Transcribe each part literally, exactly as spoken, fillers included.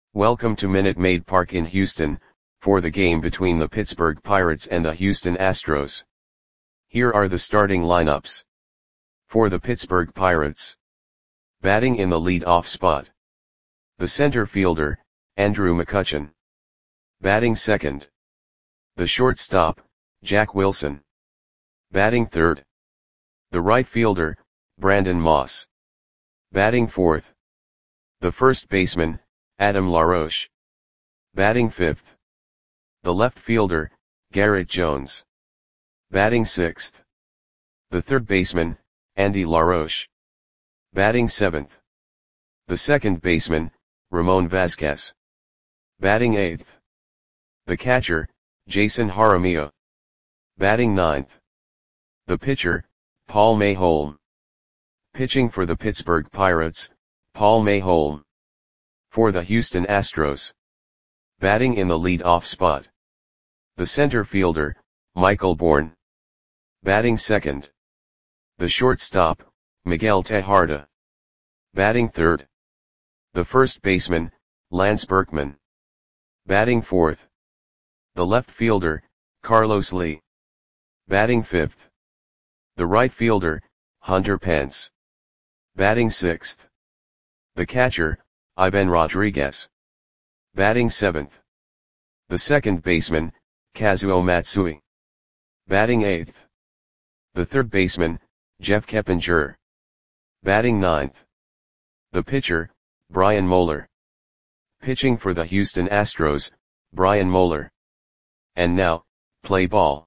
Welcome to Minute Maid Park in Houston, for the game between the Pittsburgh Pirates and the Houston Astros. Here are the starting lineups. For the Pittsburgh Pirates. Batting in the lead-off spot. The center fielder, Andrew McCutchen. Batting second. The shortstop, Jack Wilson. Batting third. The right fielder, Brandon Moss. Batting fourth. The first baseman, Adam LaRoche. Batting fifth. The left fielder, Garrett Jones. Batting sixth. The third baseman, Andy LaRoche. Batting seventh. The second baseman, Ramon Vasquez. Batting eighth. The catcher, Jason Jaramillo. Batting ninth. The pitcher, Paul Mayholm. Pitching for the Pittsburgh Pirates, Paul Mayholm. For the Houston Astros. Batting in the lead-off spot. The center fielder, Michael Bourn. Batting second. The shortstop, Miguel Tejada. Batting third. The first baseman, Lance Berkman. Batting fourth. The left fielder, Carlos Lee. Batting fifth. The right fielder, Hunter Pence. Batting sixth. The catcher, Ivan Rodriguez. Batting seventh. The second baseman, Kazuo Matsui. Batting eighth. The third baseman, Jeff Keppinger. Batting ninth. The pitcher, Brian Moeller. Pitching for the Houston Astros, Brian Moeller. And now, play ball.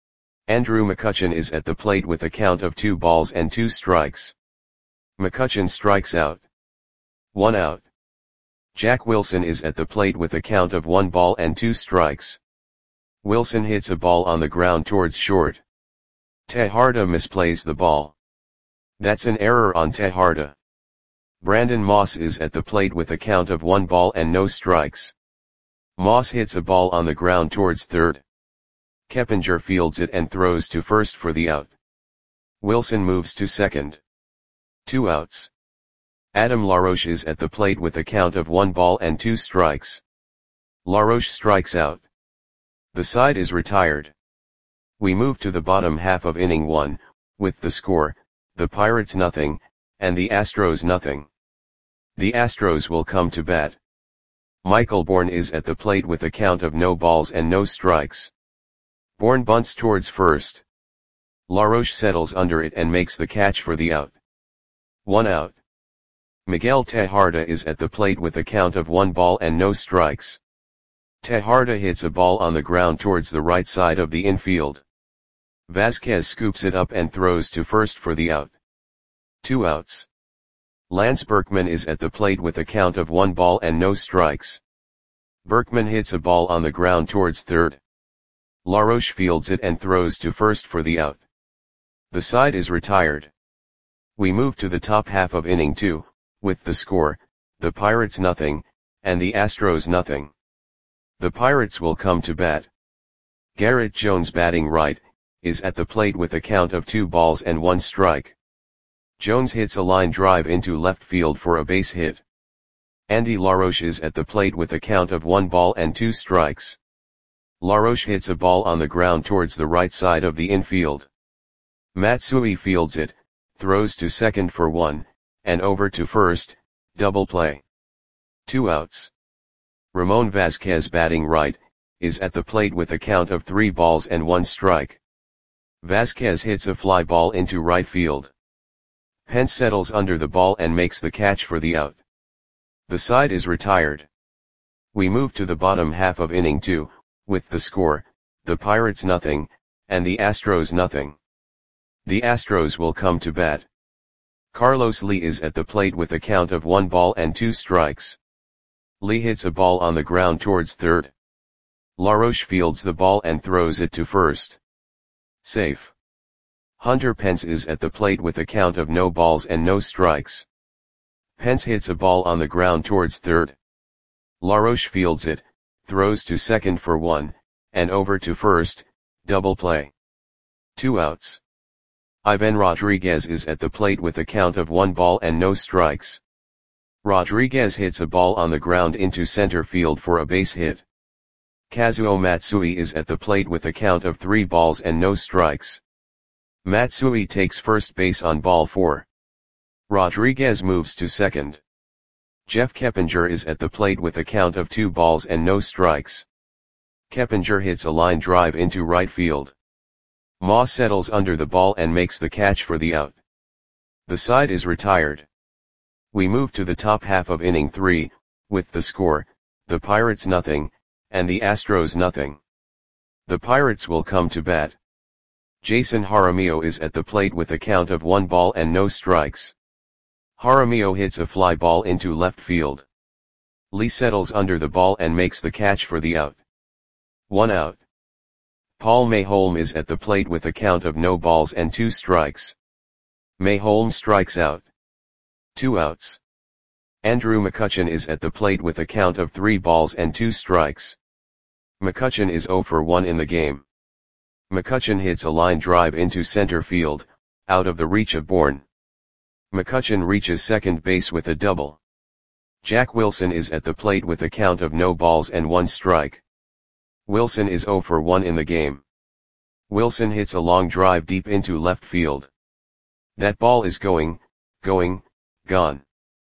Andrew McCutchen is at the plate with a count of two balls and two strikes. McCutchen strikes out. One out. Jack Wilson is at the plate with a count of one ball and two strikes. Wilson hits a ball on the ground towards short. Tejada misplays the ball. That's an error on Tejada. Brandon Moss is at the plate with a count of one ball and no strikes. Moss hits a ball on the ground towards third. Keppinger fields it and throws to first for the out. Wilson moves to second. Two outs. Adam LaRoche is at the plate with a count of one ball and two strikes. LaRoche strikes out. The side is retired. We move to the bottom half of inning one, with the score, the Pirates nothing, and the Astros nothing. The Astros will come to bat. Michael Bourn is at the plate with a count of no balls and no strikes. Bourn bunts towards first. LaRoche settles under it and makes the catch for the out. One out. Miguel Tejada is at the plate with a count of one ball and no strikes. Tejada hits a ball on the ground towards the right side of the infield. Vasquez scoops it up and throws to first for the out. Two outs. Lance Berkman is at the plate with a count of one ball and no strikes. Berkman hits a ball on the ground towards third. LaRoche fields it and throws to first for the out. The side is retired. We move to the top half of inning two, with the score, the Pirates nothing, and the Astros nothing. The Pirates will come to bat. Garrett Jones batting right, is at the plate with a count of two balls and one strike. Jones hits a line drive into left field for a base hit. Andy LaRoche is at the plate with a count of one ball and two strikes. LaRoche hits a ball on the ground towards the right side of the infield. Matsui fields it, throws to second for one, and over to first, double play. Two outs. Ramon Vasquez batting right, is at the plate with a count of three balls and one strike. Vasquez hits a fly ball into right field. Pence settles under the ball and makes the catch for the out. The side is retired. We move to the bottom half of inning two, with the score, the Pirates nothing, and the Astros nothing. The Astros will come to bat. Carlos Lee is at the plate with a count of one ball and two strikes. Lee hits a ball on the ground towards third. LaRoche fields the ball and throws it to first. Safe. Hunter Pence is at the plate with a count of no balls and no strikes. Pence hits a ball on the ground towards third. LaRoche fields it, throws to second for one, and over to first, double play. Two outs. Ivan Rodriguez is at the plate with a count of one ball and no strikes. Rodriguez hits a ball on the ground into center field for a base hit. Kazuo Matsui is at the plate with a count of three balls and no strikes. Matsui takes first base on ball four. Rodriguez moves to second. Jeff Keppinger is at the plate with a count of two balls and no strikes. Keppinger hits a line drive into right field. Moss settles under the ball and makes the catch for the out. The side is retired. We move to the top half of inning three, with the score, the Pirates nothing, and the Astros nothing. The Pirates will come to bat. Jason Jaramillo is at the plate with a count of one ball and no strikes. Jaramillo hits a fly ball into left field. Lee settles under the ball and makes the catch for the out. One out. Paul Mayholm is at the plate with a count of no balls and two strikes. Mayholm strikes out. Two outs. Andrew McCutchen is at the plate with a count of three balls and two strikes. McCutchen is zero for one in the game. McCutchen hits a line drive into center field, out of the reach of Bourne. McCutchen reaches second base with a double. Jack Wilson is at the plate with a count of no balls and one strike. Wilson is zero for one in the game. Wilson hits a long drive deep into left field. That ball is going, going, gone.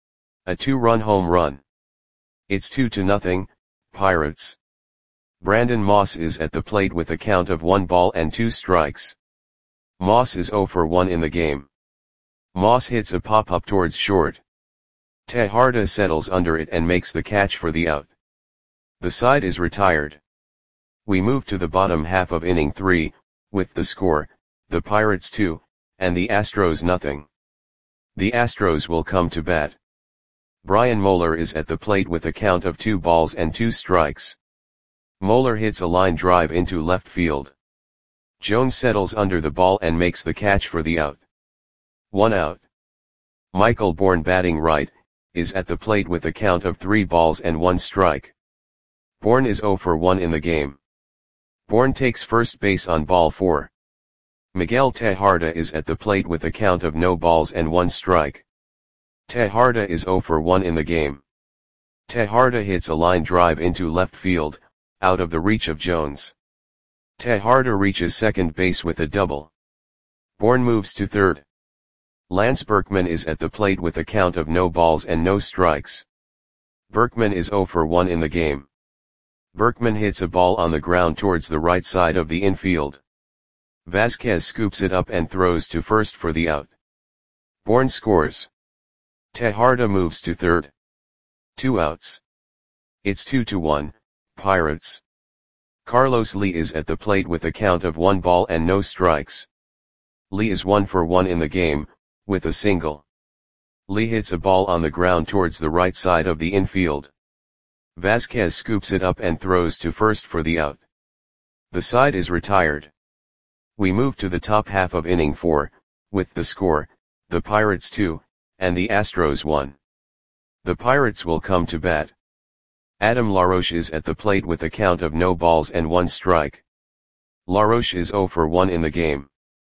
A two-run home run. It's two to nothing, Pirates. Brandon Moss is at the plate with a count of one ball and two strikes. Moss is zero for one in the game. Moss hits a pop-up towards short. Tejada settles under it and makes the catch for the out. The side is retired. We move to the bottom half of inning three, with the score, the Pirates two, and the Astros nothing. The Astros will come to bat. Brian Moeller is at the plate with a count of two balls and two strikes. Moeller hits a line drive into left field. Jones settles under the ball and makes the catch for the out. One out. Michael Bourne, batting right, is at the plate with a count of three balls and one strike. Bourne is zero for one in the game. Bourne takes first base on ball four. Miguel Tejada is at the plate with a count of no balls and one strike. Tejada is zero for one in the game. Tejada hits a line drive into left field, out of the reach of Jones. Tejada reaches second base with a double. Bourne moves to third. Lance Berkman is at the plate with a count of no balls and no strikes. Berkman is zero for one in the game. Berkman hits a ball on the ground towards the right side of the infield. Vasquez scoops it up and throws to first for the out. Bourne scores. Tejada moves to third. Two outs. It's two to one, Pirates. Carlos Lee is at the plate with a count of one ball and no strikes. Lee is one for one in the game, with a single. Lee hits a ball on the ground towards the right side of the infield. Vasquez scoops it up and throws to first for the out. The side is retired. We move to the top half of inning four, with the score, the Pirates two, and the Astros one. The Pirates will come to bat. Adam LaRoche is at the plate with a count of no balls and one strike. LaRoche is zero for one in the game.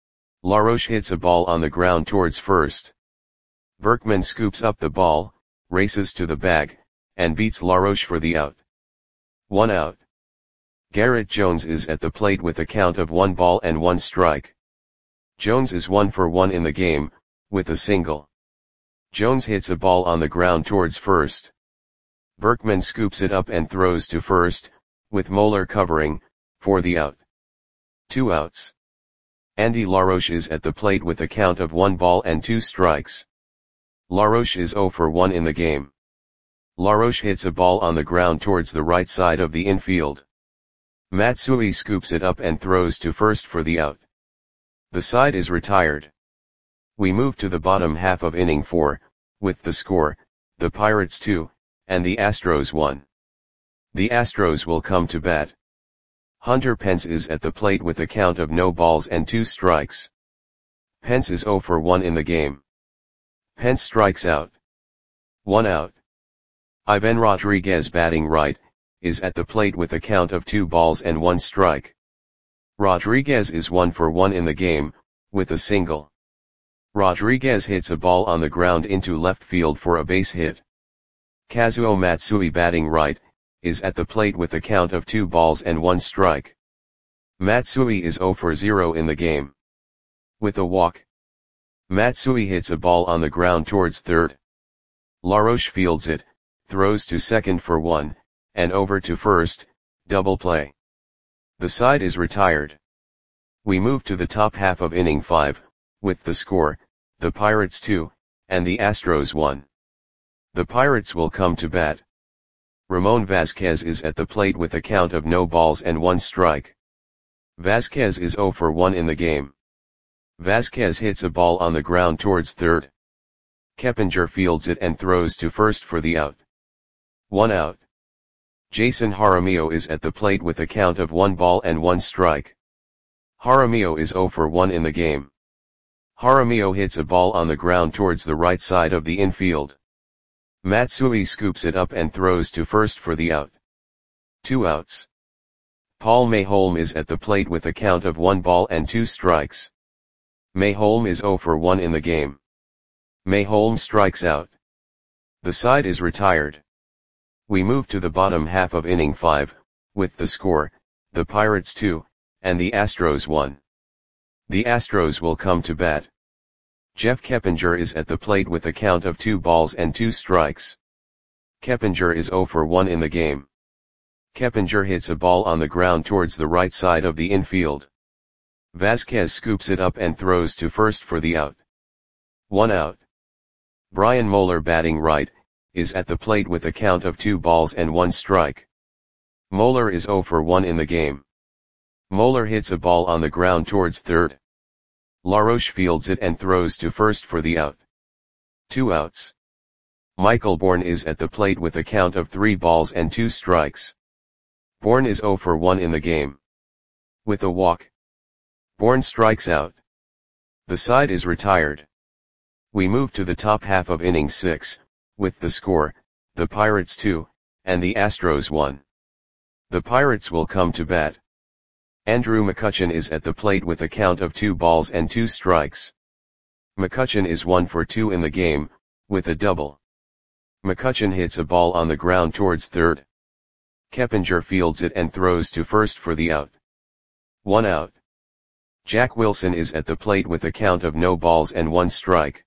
LaRoche hits a ball on the ground towards first. Berkman scoops up the ball, races to the bag, and beats LaRoche for the out. One out. Garrett Jones is at the plate with a count of one ball and one strike. Jones is one for one in the game, with a single. Jones hits a ball on the ground towards first. Berkman scoops it up and throws to first, with Moeller covering, for the out. Two outs. Andy LaRoche is at the plate with a count of one ball and two strikes. LaRoche is zero for one in the game. LaRoche hits a ball on the ground towards the right side of the infield. Matsui scoops it up and throws to first for the out. The side is retired. We move to the bottom half of inning four, with the score, the Pirates two, and the Astros one. The Astros will come to bat. Hunter Pence is at the plate with a count of no balls and two strikes. Pence is zero for one in the game. Pence strikes out. One out. Ivan Rodriguez, batting right, is at the plate with a count of two balls and one strike. Rodriguez is one for one in the game, with a single. Rodriguez hits a ball on the ground into left field for a base hit. Kazuo Matsui batting right, is at the plate with a count of two balls and one strike. Matsui is zero for zero in the game. With a walk, Matsui hits a ball on the ground towards third. Laroche fields it, throws to second for one, and over to first, double play. The side is retired. We move to the top half of inning five, with the score, the Pirates two, and the Astros one. The Pirates will come to bat. Ramon Vazquez is at the plate with a count of no balls and one strike. Vazquez is zero for one in the game. Vazquez hits a ball on the ground towards third. Keppinger fields it and throws to first for the out. One out. Jason Jaramillo is at the plate with a count of one ball and one strike. Jaramillo is zero for one in the game. Jaramillo hits a ball on the ground towards the right side of the infield. Matsui scoops it up and throws to first for the out. Two outs. Paul Mayholm is at the plate with a count of one ball and two strikes. Mayholm is zero for one in the game. Mayholm strikes out. The side is retired. We move to the bottom half of inning five, with the score, the Pirates two, and the Astros one. The Astros will come to bat. Jeff Keppinger is at the plate with a count of two balls and two strikes. Keppinger is zero for one in the game. Keppinger hits a ball on the ground towards the right side of the infield. Vazquez scoops it up and throws to first for the out. One out. Brian Moeller batting right, is at the plate with a count of two balls and one strike. Moeller is zero for one in the game. Moeller hits a ball on the ground towards third. Laroche fields it and throws to first for the out. Two outs. Michael Bourne is at the plate with a count of three balls and two strikes. Bourne is zero for one in the game. With a walk, Bourne strikes out. The side is retired. We move to the top half of inning six, with the score, the Pirates two, and the Astros one. The Pirates will come to bat. Andrew McCutchen is at the plate with a count of two balls and two strikes. McCutchen is one for two in the game, with a double. McCutchen hits a ball on the ground towards third. Keppinger fields it and throws to first for the out. One out. Jack Wilson is at the plate with a count of no balls and one strike.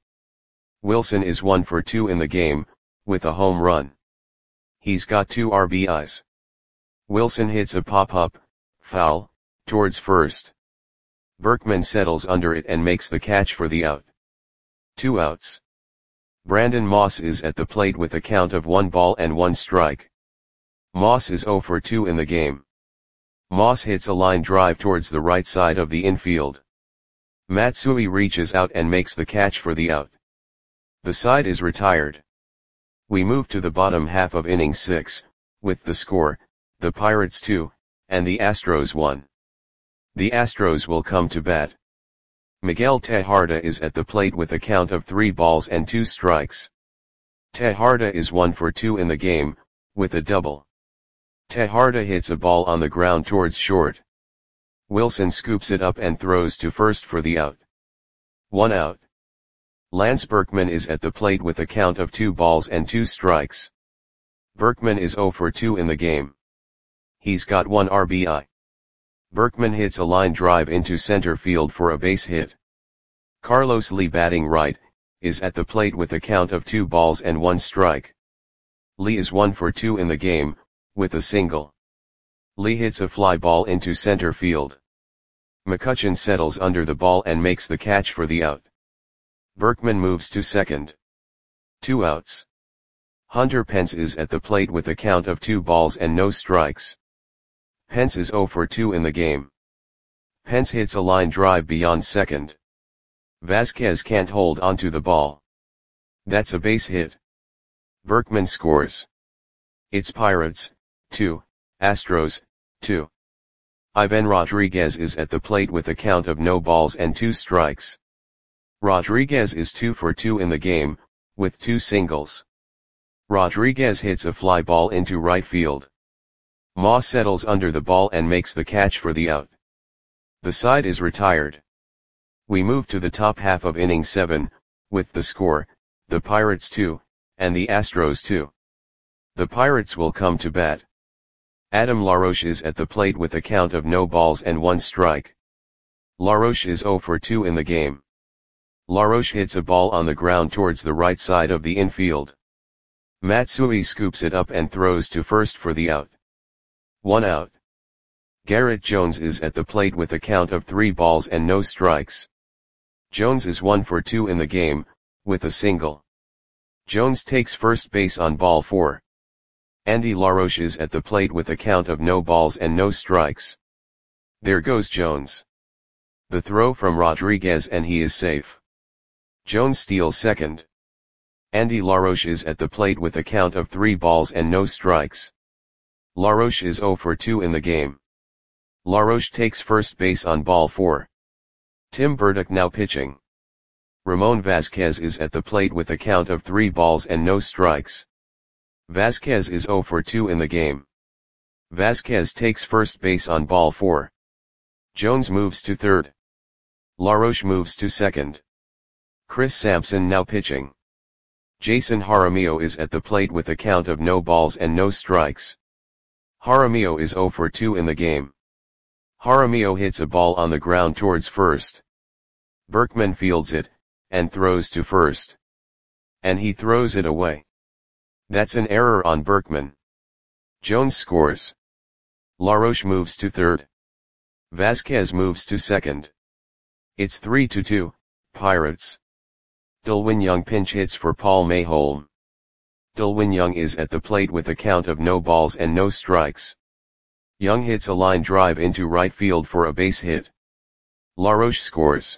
Wilson is one for two in the game, with a home run. He's got two R B Is. Wilson hits a pop-up, foul, towards first. Berkman settles under it and makes the catch for the out. Two outs. Brandon Moss is at the plate with a count of one ball and one strike. Moss is zero for two in the game. Moss hits a line drive towards the right side of the infield. Matsui reaches out and makes the catch for the out. The side is retired. We move to the bottom half of inning six, with the score, the Pirates two, and the Astros one. The Astros will come to bat. Miguel Tejada is at the plate with a count of three balls and two strikes. Tejada is one for two in the game, with a double. Tejada hits a ball on the ground towards short. Wilson scoops it up and throws to first for the out. One out. Lance Berkman is at the plate with a count of two balls and two strikes. Berkman is zero for two in the game. He's got one R B I. Berkman hits a line drive into center field for a base hit. Carlos Lee batting right, is at the plate with a count of two balls and one strike. Lee is one for two in the game, with a single. Lee hits a fly ball into center field. McCutchen settles under the ball and makes the catch for the out. Berkman moves to second. Two outs. Hunter Pence is at the plate with a count of two balls and no strikes. Pence is zero for two in the game. Pence hits a line drive beyond second. Vazquez can't hold onto the ball. That's a base hit. Berkman scores. It's Pirates, two, Astros, two. Ivan Rodriguez is at the plate with a count of no balls and two strikes. Rodriguez is two for two in the game, with two singles. Rodriguez hits a fly ball into right field. Moss settles under the ball and makes the catch for the out. The side is retired. We move to the top half of inning seven, with the score, the Pirates two, and the Astros two. The Pirates will come to bat. Adam LaRoche is at the plate with a count of no balls and one strike. LaRoche is zero for two in the game. LaRoche hits a ball on the ground towards the right side of the infield. Matsui scoops it up and throws to first for the out. One out. Garrett Jones is at the plate with a count of three balls and no strikes. Jones is one for two in the game, with a single. Jones takes first base on ball four. Andy LaRoche is at the plate with a count of no balls and no strikes. There goes Jones. The throw from Rodriguez and he is safe. Jones steals second. Andy LaRoche is at the plate with a count of three balls and no strikes. LaRoche is zero for two in the game. LaRoche takes first base on ball four. Tim Burdick now pitching. Ramon Vasquez is at the plate with a count of three balls and no strikes. Vasquez is zero for two in the game. Vasquez takes first base on ball four. Jones moves to third. LaRoche moves to second. Chris Sampson now pitching. Jason Jaramillo is at the plate with a count of no balls and no strikes. Jaramillo is zero for two in the game. Jaramillo hits a ball on the ground towards first. Berkman fields it, and throws to first. And he throws it away. That's an error on Berkman. Jones scores. LaRoche moves to third. Vasquez moves to second. It's three to two, Pirates. Delwin Young pinch hits for Paul Mayholm. Delwin Young is at the plate with a count of no balls and no strikes. Young hits a line drive into right field for a base hit. LaRoche scores.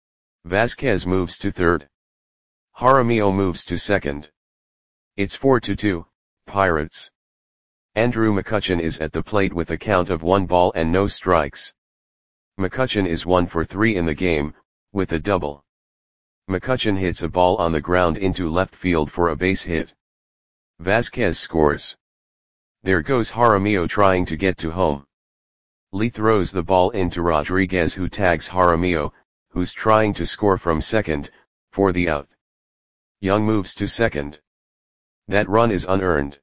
Vasquez moves to third. Jaramillo moves to second. It's four to two, Pirates. Andrew McCutchen is at the plate with a count of one ball and no strikes. McCutchen is one for three in the game, with a double. McCutchen hits a ball on the ground into left field for a base hit. Vasquez scores. There goes Jaramillo trying to get to home. Lee throws the ball into Rodriguez, who tags Jaramillo, who's trying to score from second, for the out. Young moves to second. That run is unearned.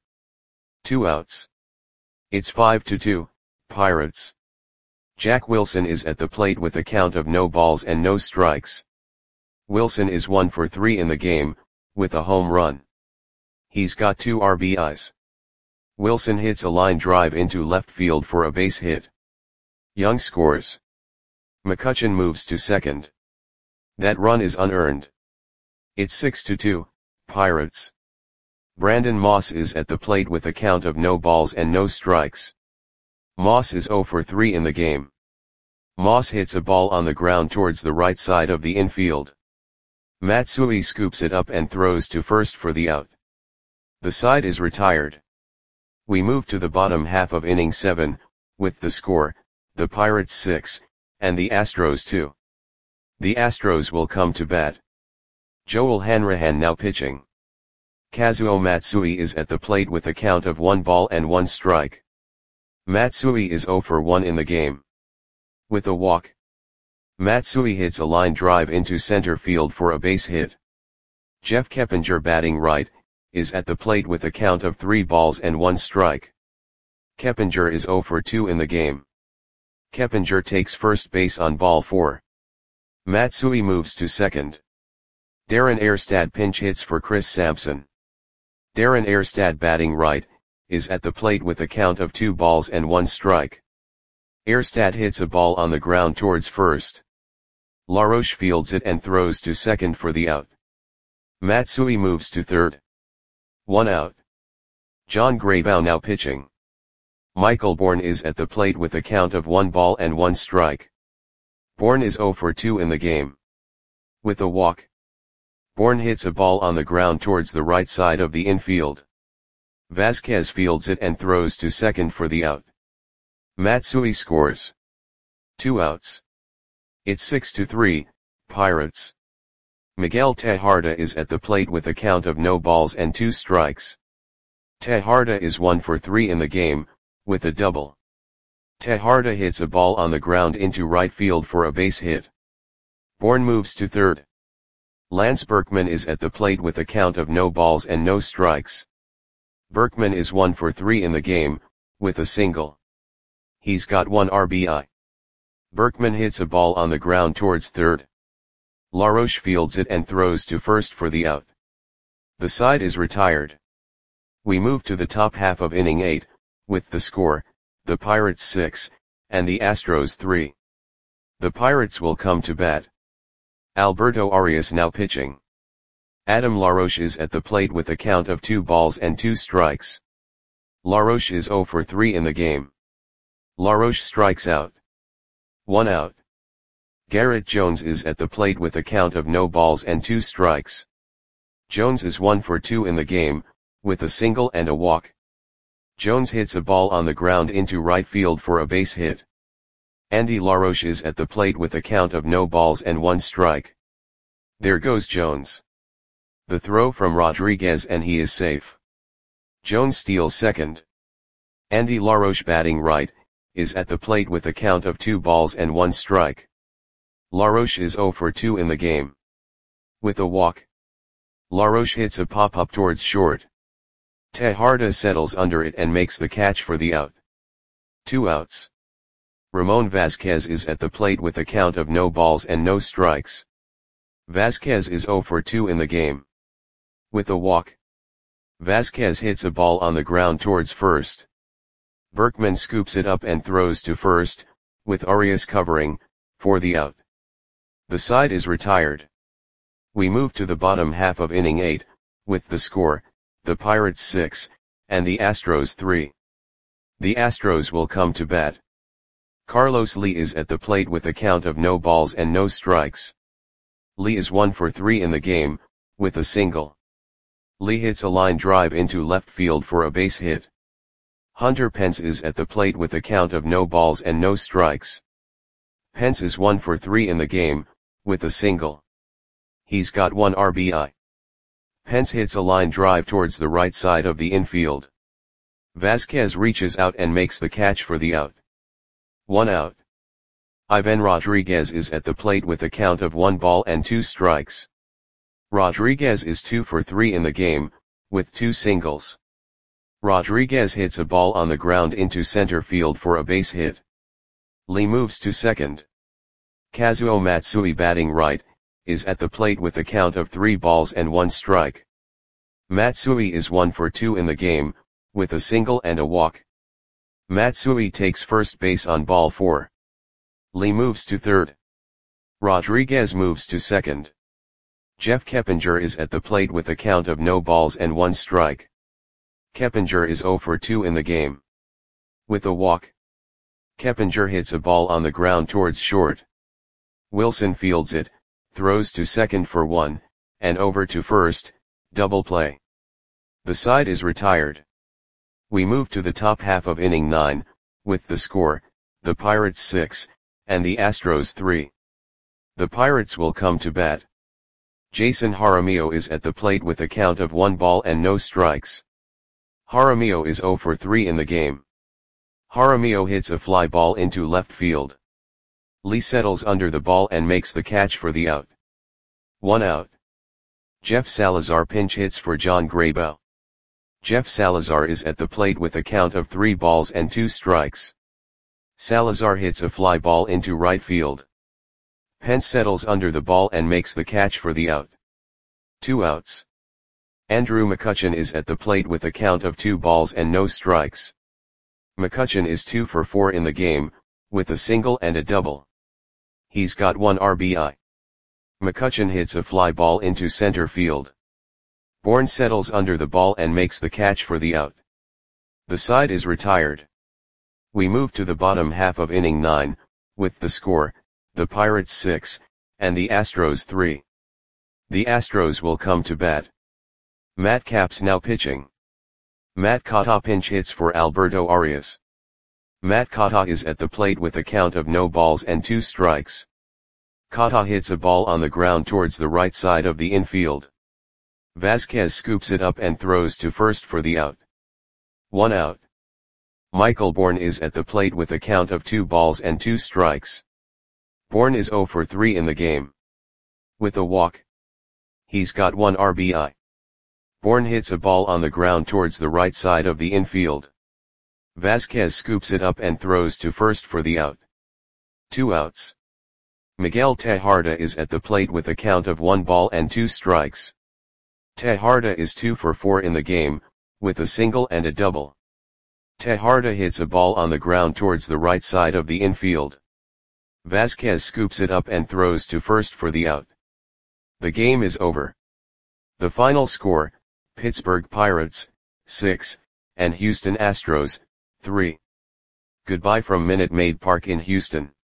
Two outs. It's five to two, Pirates. Jack Wilson is at the plate with a count of no balls and no strikes. Wilson is one for three in the game, with a home run. He's got two R B Is. Wilson hits a line drive into left field for a base hit. Young scores. McCutchen moves to second. That run is unearned. It's six to two, Pirates. Brandon Moss is at the plate with a count of no balls and no strikes. Moss is zero for three in the game. Moss hits a ball on the ground towards the right side of the infield. Matsui scoops it up and throws to first for the out. The side is retired. We move to the bottom half of inning seven, with the score, the Pirates six, and the Astros two. The Astros will come to bat. Joel Hanrahan now pitching. Kazuo Matsui is at the plate with a count of one ball and one strike. Matsui is zero for one in the game. With a walk. Matsui hits a line drive into center field for a base hit. Jeff Keppinger, batting right, is at the plate with a count of three balls and one strike. Keppinger is zero for two in the game. Keppinger takes first base on ball four. Matsui moves to second. Darren Erstad pinch hits for Chris Sampson. Darren Erstad, batting right, is at the plate with a count of two balls and one strike. Erstad hits a ball on the ground towards first. LaRoche fields it and throws to second for the out. Matsui moves to third. One out. John Graybow now pitching. Michael Bourne is at the plate with a count of one ball and one strike. Bourne is zero for two in the game. With a walk. Bourne hits a ball on the ground towards the right side of the infield. Vasquez fields it and throws to second for the out. Matsui scores. Two outs. It's six to three, Pirates. Miguel Tejada is at the plate with a count of no balls and two strikes. Tejada is one for three in the game, with a double. Tejada hits a ball on the ground into right field for a base hit. Bourne moves to third. Lance Berkman is at the plate with a count of no balls and no strikes. Berkman is one for three in the game, with a single. He's got one R B I. Berkman hits a ball on the ground towards third. LaRoche fields it and throws to first for the out. The side is retired. We move to the top half of inning eight, with the score, the Pirates six, and the Astros three. The Pirates will come to bat. Alberto Arias now pitching. Adam LaRoche is at the plate with a count of two balls and two strikes. LaRoche is zero for three in the game. LaRoche strikes out. One out. Garrett Jones is at the plate with a count of no balls and two strikes. Jones is one for two in the game, with a single and a walk. Jones hits a ball on the ground into right field for a base hit. Andy LaRoche is at the plate with a count of no balls and one strike. There goes Jones. The throw from Rodriguez and he is safe. Jones steals second. Andy LaRoche batting right, is at the plate with a count of two balls and one strike. LaRoche is zero for two in the game. With a walk. LaRoche hits a pop-up towards short. Tejarda settles under it and makes the catch for the out. Two outs. Ramon Vasquez is at the plate with a count of no balls and no strikes. Vasquez is zero for two in the game. With a walk. Vasquez hits a ball on the ground towards first. Berkman scoops it up and throws to first, with Arias covering, for the out. The side is retired. We move to the bottom half of inning eight, with the score, the Pirates six, and the Astros three. The Astros will come to bat. Carlos Lee is at the plate with a count of no balls and no strikes. Lee is one for three in the game, with a single. Lee hits a line drive into left field for a base hit. Hunter Pence is at the plate with a count of no balls and no strikes. Pence is one for three in the game, with a single. He's got one R B I. Pence hits a line drive towards the right side of the infield. Vasquez reaches out and makes the catch for the out. One out. Ivan Rodriguez is at the plate with a count of one ball and two strikes. Rodriguez is two for three in the game, with two singles. Rodriguez hits a ball on the ground into center field for a base hit. Lee moves to second. Kazuo Matsui batting right, is at the plate with a count of three balls and one strike. Matsui is one for two in the game, with a single and a walk. Matsui takes first base on ball four. Lee moves to third. Rodriguez moves to second. Jeff Keppinger is at the plate with a count of no balls and one strike. Keppinger is zero for two in the game. With a walk. Keppinger hits a ball on the ground towards short. Wilson fields it, throws to second for one, and over to first, double play. The side is retired. We move to the top half of inning nine, with the score, the Pirates six, and the Astros three. The Pirates will come to bat. Jason Jaramillo is at the plate with a count of one ball and no strikes. Jaramillo is zero for three in the game. Jaramillo hits a fly ball into left field. Lee settles under the ball and makes the catch for the out. One out. Jeff Salazar pinch hits for John Graybow. Jeff Salazar is at the plate with a count of three balls and two strikes. Salazar hits a fly ball into right field. Pence settles under the ball and makes the catch for the out. Two outs. Andrew McCutchen is at the plate with a count of two balls and no strikes. McCutchen is two for four in the game, with a single and a double. He's got one R B I. McCutchen hits a fly ball into center field. Bourne settles under the ball and makes the catch for the out. The side is retired. We move to the bottom half of inning nine, with the score, the Pirates six, and the Astros three. The Astros will come to bat. Matt Capps now pitching. Matt Cotta pinch hits for Alberto Arias. Matt Cotta is at the plate with a count of no balls and two strikes. Cotta hits a ball on the ground towards the right side of the infield. Vasquez scoops it up and throws to first for the out. One out. Michael Bourne is at the plate with a count of two balls and two strikes. Bourne is zero for three in the game. With a walk. He's got one R B I. Bourne hits a ball on the ground towards the right side of the infield. Vasquez scoops it up and throws to first for the out. Two outs. Miguel Tejada is at the plate with a count of one ball and two strikes. Tejada is two for four in the game, with a single and a double. Tejada hits a ball on the ground towards the right side of the infield. Vasquez scoops it up and throws to first for the out. The game is over. The final score, Pittsburgh Pirates, six, and Houston Astros, three. Goodbye from Minute Maid Park in Houston.